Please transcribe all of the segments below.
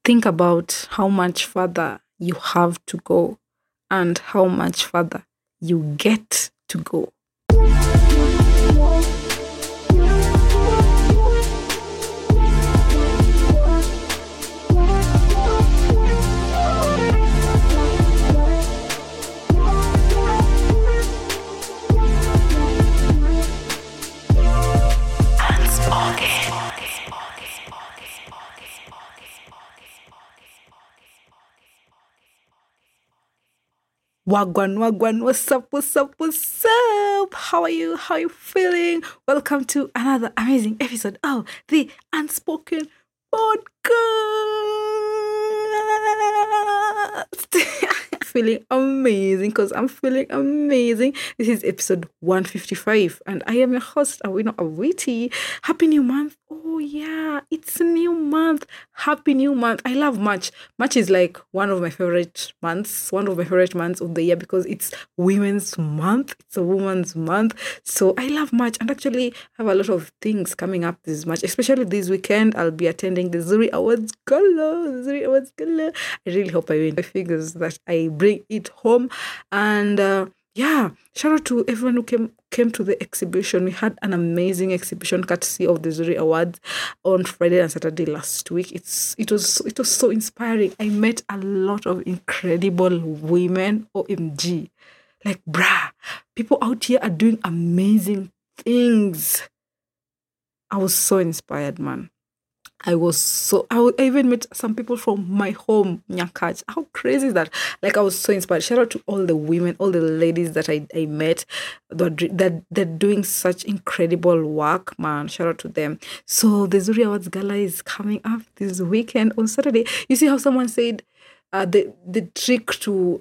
think about how much further you have to go and how much further you get to go. Wagwan, wagwan, what's up, what's up, what's up? How are you? How are you feeling? Welcome to another amazing episode of the Unspoken Podcast. Feeling amazing because I'm feeling amazing. This is episode 155 and I am your host, Awino Awiti. Happy new month. Oh yeah, it's a new month. Happy new month. I love March. March is like one of my favorite months of the year because it's Women's Month. It's a Woman's Month. So I love March and actually have a lot of things coming up this March, especially this weekend. I'll be attending the Zuri Awards Gala. I really hope I win. I figures that I bring it home. And yeah, shout out to everyone who came to the exhibition. We had an amazing exhibition courtesy of the Zuri Awards on Friday and Saturday last week. It was so inspiring. I met a lot of incredible women. OMG. Like people out here are doing amazing things. I was so inspired, man. I even met some people from my home, Nyakach. How crazy is that? Like, I was so inspired. Shout out to all the women, all the ladies that I met that they're doing such incredible work, man. Shout out to them. So the Zuri Awards Gala is coming up this weekend on Saturday. You see how someone said the trick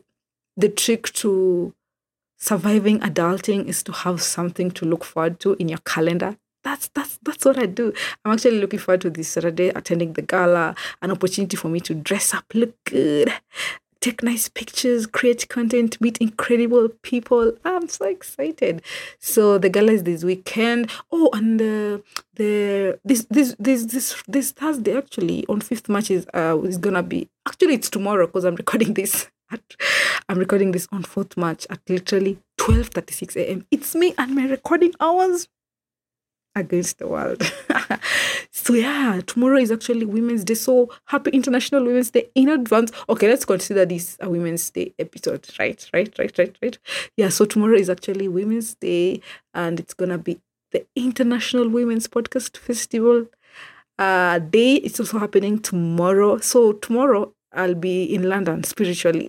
to surviving adulting is to have something to look forward to in your calendar. That's what I do. I'm actually looking forward to this Saturday, attending the gala, an opportunity for me to dress up, look good, take nice pictures, create content, meet incredible people. I'm so excited. So the gala is this weekend. Oh, and this Thursday actually on 5th March is gonna be, actually it's tomorrow because I'm recording this. I'm recording this on 4th March at literally 12:36 a.m. It's me and my recording hours against the world. So yeah, tomorrow is actually Women's Day. So happy International Women's Day in advance. Okay, let's consider this a Women's Day episode, right? Yeah, so tomorrow is actually Women's Day and it's gonna be the International Women's Podcast Festival day. It's also happening tomorrow. So tomorrow I'll be in London spiritually.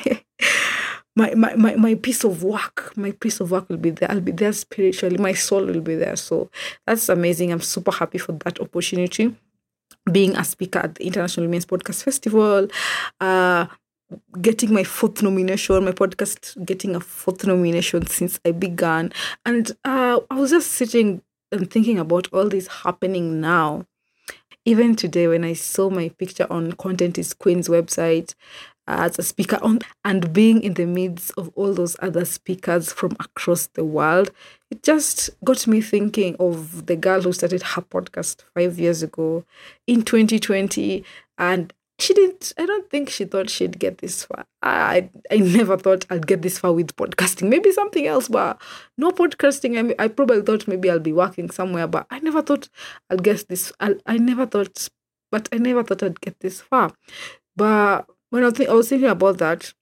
My piece of work will be there. I'll be there spiritually. My soul will be there. So that's amazing. I'm super happy for that opportunity. Being a speaker at the International Women's Podcast Festival, getting my podcast getting a fourth nomination since I began. And I was just sitting and thinking about all this happening now. Even today, when I saw my picture on Content is Queen's website, as a speaker and being in the midst of all those other speakers from across the world, it just got me thinking of the girl who started her podcast 5 years ago in 2020. And I don't think she thought she'd get this far. I never thought I'd get this far with podcasting. Maybe something else, but no podcasting. I probably thought maybe I'll be working somewhere, but I never thought I'd get this. I never thought I'd get this far. But when I was thinking about that,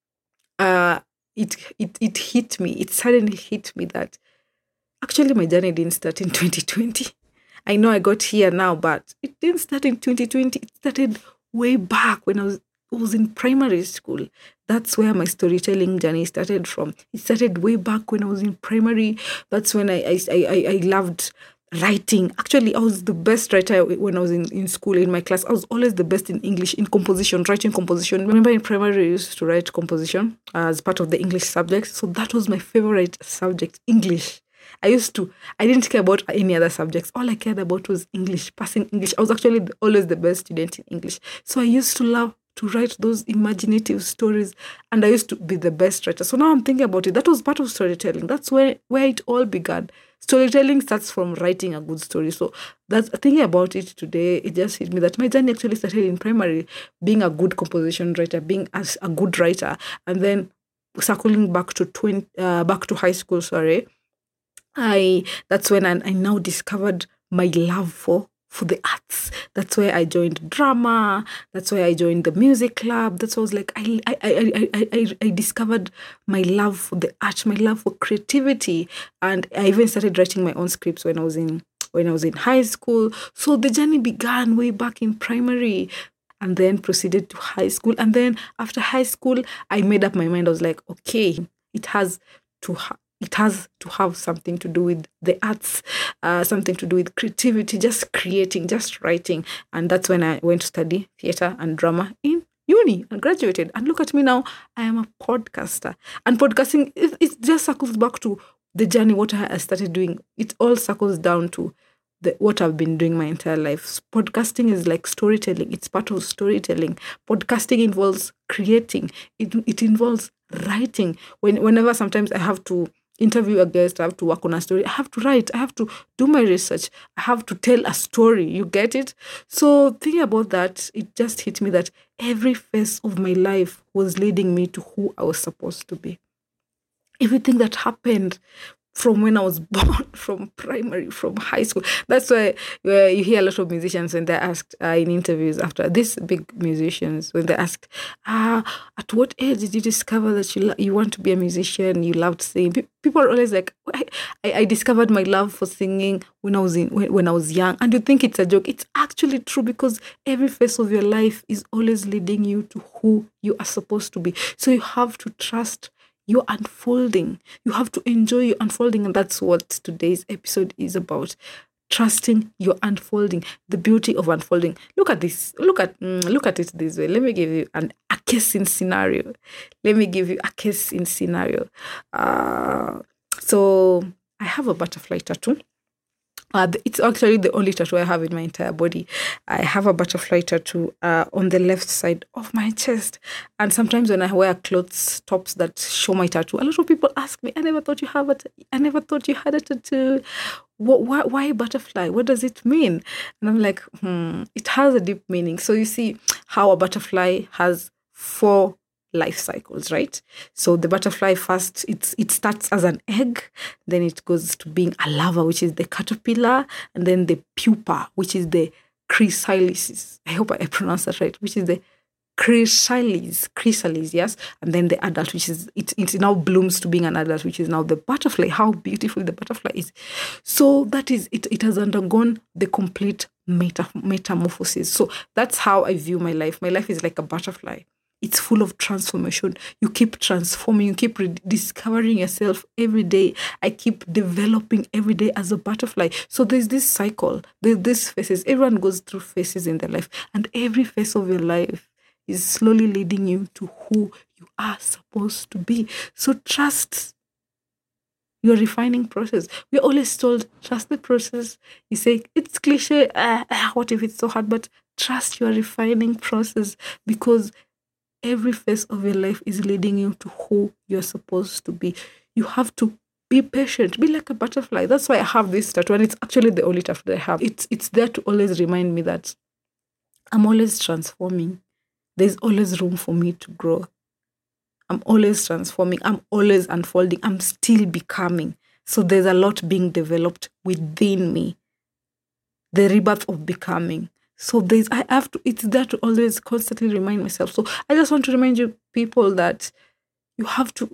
it hit me. It suddenly hit me that actually my journey didn't start in 2020. I know I got here now, but it didn't start in 2020. It started way back when I was in primary school. That's where my storytelling journey started from. It started way back when I was in primary. That's when I loved writing. Actually, I was the best writer when I was in school, in my class. I was always the best in English, in composition, writing composition. Remember in primary, I used to write composition as part of the English subject. So that was my favorite subject, English. I didn't care about any other subjects. All I cared about was English, passing English. I was actually always the best student in English. So I used to love to write those imaginative stories, and I used to be the best writer. So now I'm thinking about it. That was part of storytelling. That's where it all began. Storytelling starts from writing a good story. So that's thinking about it today. It just hit me that my journey actually started in primary, being a good composition writer, being as a good writer, and then circling back to back to high school. Sorry, I that's when I now discovered my love for the arts. That's where I joined drama. That's why I joined the music club. That's why I was like I discovered my love for the art, my love for creativity, and I even started writing my own scripts when I was in high school. So the journey began way back in primary and then proceeded to high school. And then after high school, I made up my mind. I was like, okay, it has to it has to have something to do with the arts, something to do with creativity, just creating, just writing. And that's when I went to study theater and drama in uni and graduated. And look at me now, I am a podcaster. And podcasting, it just circles back to the journey, what I started doing. It all circles down to what I've been doing my entire life. Podcasting is like storytelling. It's part of storytelling. Podcasting involves creating. It involves writing. Whenever sometimes I have to interview a guest, I have to work on a story, I have to write, I have to do my research, I have to tell a story. You get it? So thinking about that, it just hit me that every phase of my life was leading me to who I was supposed to be. Everything that happened from when I was born, from primary, from high school. That's why you hear a lot of musicians when they're asked in interviews after these big musicians, when they're asked, at what age did you discover that you want to be a musician, you loved singing? People are always like, I discovered my love for singing when I was young. And you think it's a joke. It's actually true, because every phase of your life is always leading you to who you are supposed to be. So you have to trust your unfolding. You have to enjoy your unfolding. And that's what today's episode is about. Trusting your unfolding, the beauty of unfolding. Look at this. Look at it this way. Let me give you a case in scenario. So I have a butterfly tattoo. It's actually the only tattoo I have in my entire body. I have a butterfly tattoo on the left side of my chest. And sometimes when I wear clothes, tops that show my tattoo, a lot of people ask me, I never thought you had a tattoo. Why butterfly? What does it mean? And I'm like, it has a deep meaning. So you see how a butterfly has 4 life cycles, right? So the butterfly first, it starts as an egg, then it goes to being a larva, which is the caterpillar, and then the pupa, which is the chrysalis. I hope I pronounced that right, which is the chrysalis, yes, and then the adult, which is it now blooms to being an adult, which is now the butterfly. How beautiful the butterfly is! So that is it. It has undergone the complete metamorphosis. So that's how I view my life. My life is like a butterfly. It's full of transformation. You keep transforming. You keep discovering yourself every day. I keep developing every day as a butterfly. So there's this cycle. There's these phases. Everyone goes through phases in their life. And every phase of your life is slowly leading you to who you are supposed to be. So trust your refining process. We're always told, trust the process. You say, it's cliche. What if it's so hard? But trust your refining process, because every phase of your life is leading you to who you're supposed to be. You have to be patient. Be like a butterfly. That's why I have this tattoo, and it's actually the only tattoo that I have. It's there to always remind me that I'm always transforming. There's always room for me to grow. I'm always transforming. I'm always unfolding. I'm still becoming. So there's a lot being developed within me. The rebirth of becoming. So it's there to always constantly remind myself. So I just want to remind you people that you have to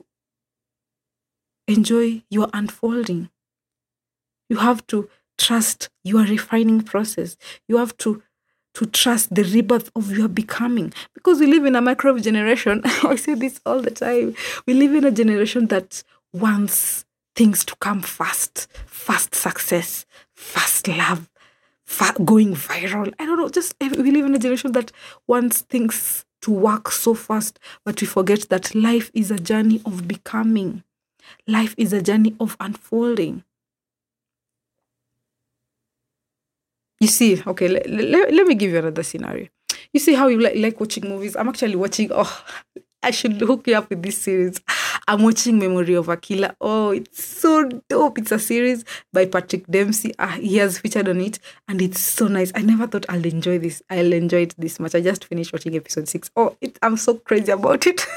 enjoy your unfolding. You have to trust your refining process. You have to trust the rebirth of your becoming. Because we live in a microwave generation. I say this all the time. We live in a generation that wants things to come fast. Fast success. Fast love. Going viral. I don't know, just we live in a generation that wants things to work so fast, but we forget that life is a journey of becoming. Life is a journey of unfolding. You see, okay, let me give you another scenario. You see how you like watching movies? I'm actually watching. Oh, I should hook you up with this series. I'm watching Memory of a Killer. Oh, it's so dope. It's a series by Patrick Dempsey. He has featured on it, and it's so nice. I never thought I'll enjoy this. I'll enjoy it this much. I just finished watching episode 6. Oh, I'm so crazy about it.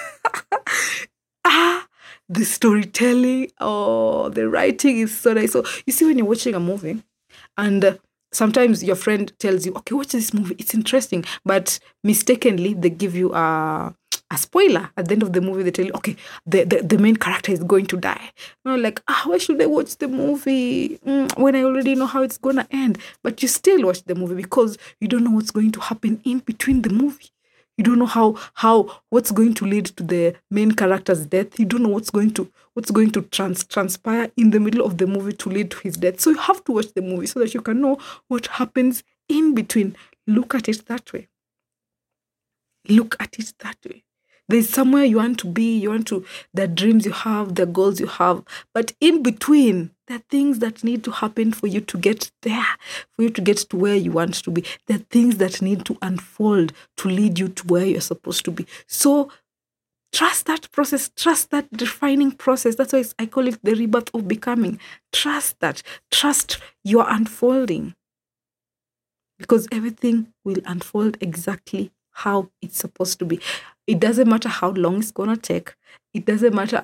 The storytelling. Oh, the writing is so nice. So you see, when you're watching a movie, and sometimes your friend tells you, okay, watch this movie, it's interesting, but mistakenly they give you a spoiler at the end of the movie. They tell you, okay, the main character is going to die. Like, why should I watch the movie when I already know how it's gonna end? But you still watch the movie because you don't know what's going to happen in between the movie. You don't know how what's going to lead to the main character's death. You don't know what's going to transpire in the middle of the movie to lead to his death. So you have to watch the movie so that you can know what happens in between. Look at it that way. Look at it that way. There's somewhere you want to be, the dreams you have, the goals you have. But in between, there are things that need to happen for you to get there, for you to get to where you want to be. There are things that need to unfold to lead you to where you're supposed to be. So trust that process, trust that defining process. That's why I call it the rebirth of becoming. Trust that. Trust your unfolding. Because everything will unfold exactly how it's supposed to be. It doesn't matter how long it's gonna take. It doesn't matter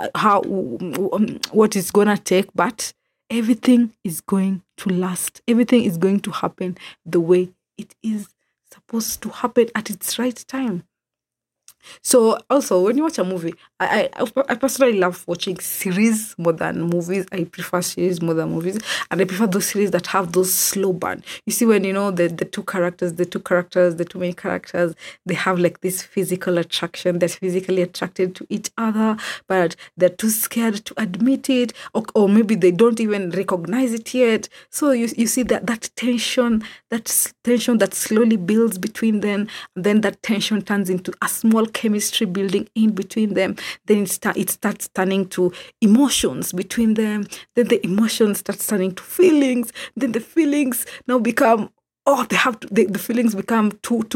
what it's gonna take, but everything is going to last. Everything is going to happen the way it is supposed to happen at its right time. So also, when you watch a movie, I personally love watching series more than movies. I prefer series more than movies, and I prefer those series that have those slow burn. You see, when the two main characters, they have like this physical attraction. They're physically attracted to each other, but they're too scared to admit it, or maybe they don't even recognize it yet. So you see that tension that slowly builds between them, and then that tension turns into a small chemistry building in between them. Then it starts turning to emotions between them. Then the emotions start turning to feelings. Then the feelings now become the feelings become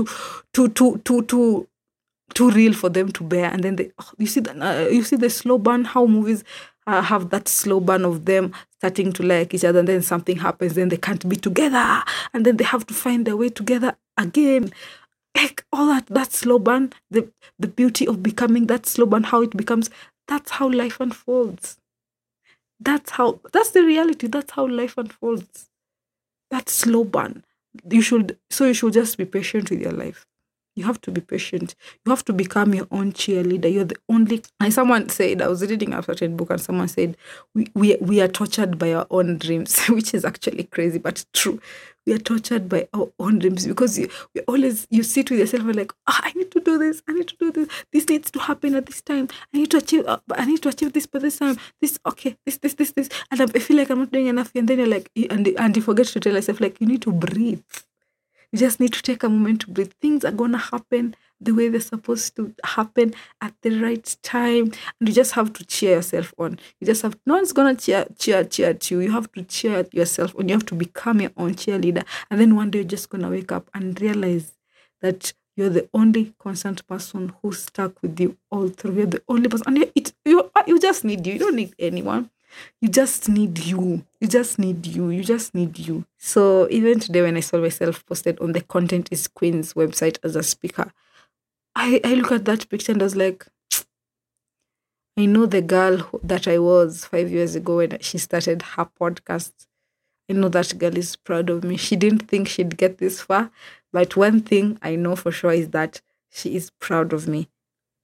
too real for them to bear. And then you see the slow burn, how movies have that slow burn of them starting to like each other, and then something happens, then they can't be together, and then they have to find their way together again. Like all that slow burn, the beauty of becoming, that slow burn, how it becomes, that's how life unfolds. That's the reality. That's how life unfolds. That slow burn. You should just be patient with your life. You have to be patient. You have to become your own cheerleader. You're the only. And someone said, I was reading a certain book, and someone said, we are tortured by our own dreams, which is actually crazy, but true. We are tortured by our own dreams because you sit with yourself and like, I need to do this. I need to do this. This needs to happen at this time. I need to achieve this by this time. This, okay, this. And I feel like I'm not doing enough. And then you're like, and you forget to tell yourself, like, you need to breathe. You just need to take a moment to breathe. Things are going to happen the way they're supposed to happen at the right time. And you just have to cheer yourself on. You just have, no one's going to cheer at you. You have to cheer yourself on. You have to become your own cheerleader. And then one day you're just going to wake up and realize that you're the only constant person who's stuck with you all through. You're the only person. And you just need you. You don't need anyone. You just need you. You just need you. You just need you. So even today when I saw myself posted on the Content is Queen's website as a speaker, I look at that picture and I was like, I know the girl that I was 5 years ago when she started her podcast. I know that girl is proud of me. She didn't think she'd get this far. But one thing I know for sure is that she is proud of me.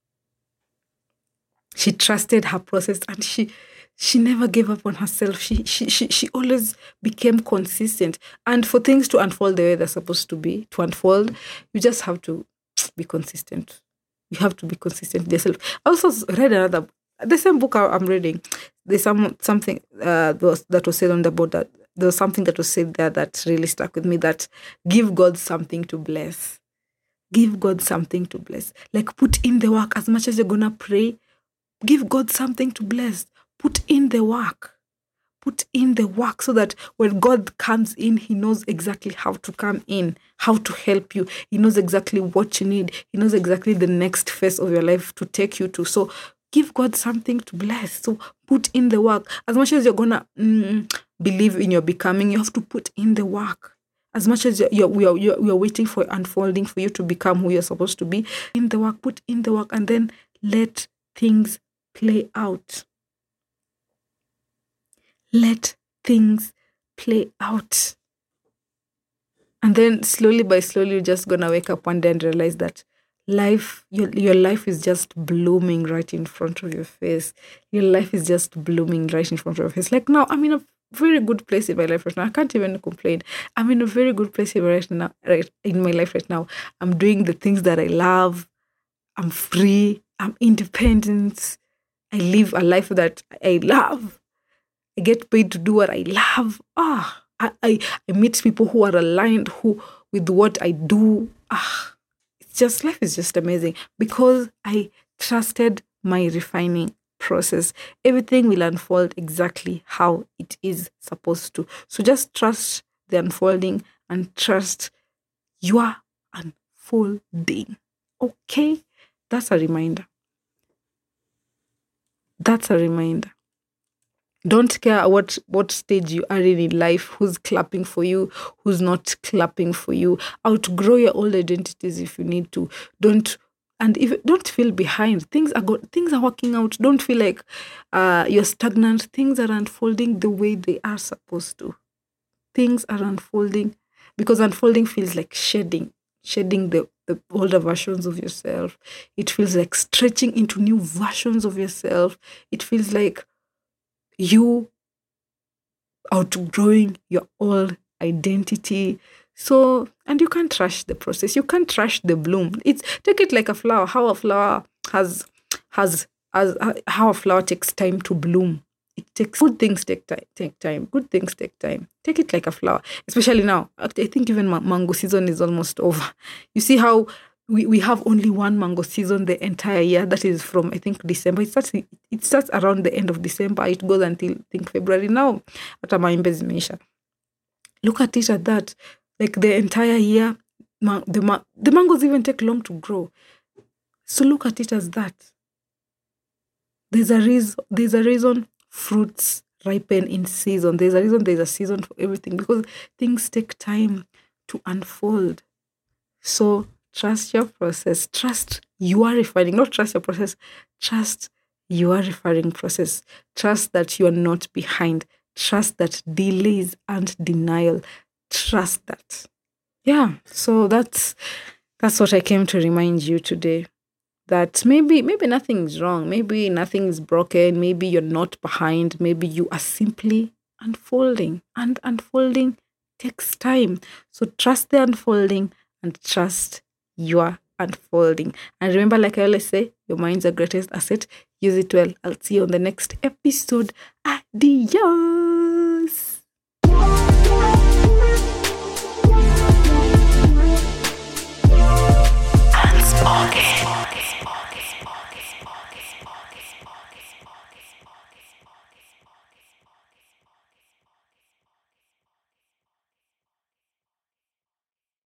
She trusted her process, and she never gave up on herself. She always became consistent. And for things to unfold the way they're supposed to unfold, you just have to be consistent. You have to be consistent with yourself. I also read the same book I'm reading. There's something that was said on the board, that there was something that was said there that really stuck with me, that give God something to bless. Give God something to bless. Like, put in the work. As much as you're going to pray, give God something to bless. Put in the work. Put in the work so that when God comes in, he knows exactly how to come in, how to help you. He knows exactly what you need. He knows exactly the next phase of your life to take you to. So give God something to bless. So put in the work. As much as you're going to believe in your becoming, you have to put in the work. As much as you're waiting for unfolding for you to become who you're supposed to be, in the work, put in the work, and then let things play out. Let things play out. And then slowly by slowly, you're just going to wake up one day and realize that your life is just blooming right in front of your face. Your life is just blooming right in front of your face. Like now, I'm in a very good place in my life right now. I can't even complain. I'm in a very good place in my life right now. I'm doing the things that I love. I'm free. I'm independent. I live a life that I love. I get paid to do what I love. I meet people who are aligned with what I do. Life is just amazing because I trusted my refining process. Everything will unfold exactly how it is supposed to. So just trust the unfolding and trust your unfolding. Okay? That's a reminder. Don't care what stage you are in life, who's clapping for you, who's not clapping for you. Outgrow your old identities if you need to. Don't feel behind. Things are working out. Don't feel like you're stagnant. Things are unfolding the way they are supposed to. Things are unfolding because unfolding feels like shedding the older versions of yourself. It feels like stretching into new versions of yourself. It feels like you outgrowing your old identity. So, and you can't rush the process. You can't rush the bloom. Take it like a flower. How a flower how a flower takes time to bloom. Good things take time. Good things take time. Take it like a flower. Especially now. I think even mango season is almost over. You see how we have only one mango season the entire year. That is from, I think, December. It starts around the end of December. It goes until, I think, February. Now, hata maembe zimeisha. Look at it at that. Like the entire year, the mangoes even take long to grow. So look at it as that. There's a reason fruits ripen in season. There's a reason there's a season for everything because things take time to unfold. So trust your process. Trust you are refining. Not trust your process. Trust you are refining process. Trust that you are not behind. Trust that delays and denial. Trust that. Yeah. So that's what I came to remind you today. That maybe nothing is wrong. Maybe nothing is broken. Maybe you're not behind. Maybe you are simply unfolding. And unfolding takes time. So trust the unfolding and trust your unfolding. And remember, like I always say, your mind's your greatest asset. Use it well. I'll see you on the next episode. Adios.